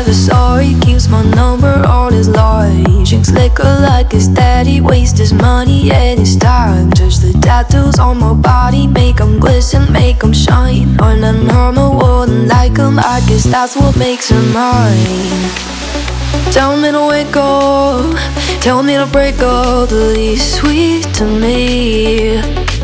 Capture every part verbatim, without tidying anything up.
never sorry. Keeps my number all his life. Drinks liquor like his daddy. Wastes his money and his time. Touch the tattoos on my body. Make him glisten, make him shine. On a normal wouldn't like him. I guess that's what makes him mine. Tell me to wake up, tell me to break up. The least sweet to me.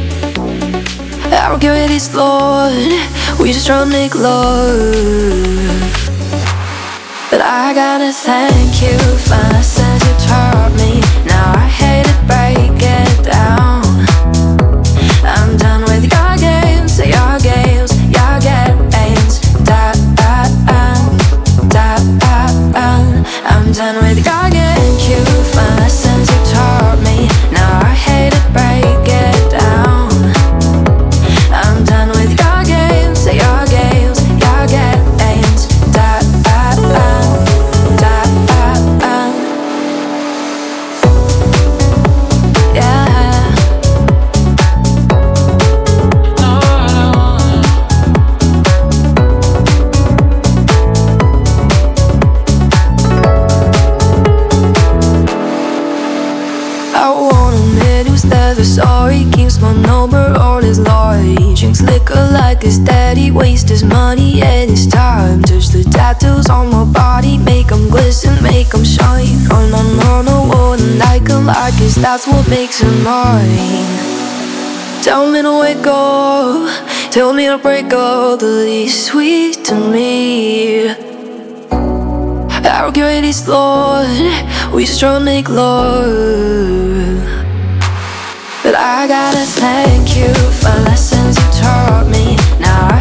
I don't care what he's flawed. We just try to make love. But I gotta thank you for the lessons you taught me. Now I hate to break it down. I'm done with your games, your games, your games. Da da da da da. I'm done with your games. Thank you for the lessons you taught me. Now I hate to break it down. I'm done with your games, your games, your games. Da da da da da. Yeah. I won't admit he was never sorry. Keeps my number all his life. Drinks liquor like his daddy. Wastes his money and his time. Touch the tattoos on my body. Make him glisten, make him shine. On my normal wouldn't like him. I guess that's what makes him mine. Tell me to wake up, tell me to break up. The least sweet to me. I don't care what he's flawed. We just try to make love. But I gotta thank you for the lessons you taught me. Now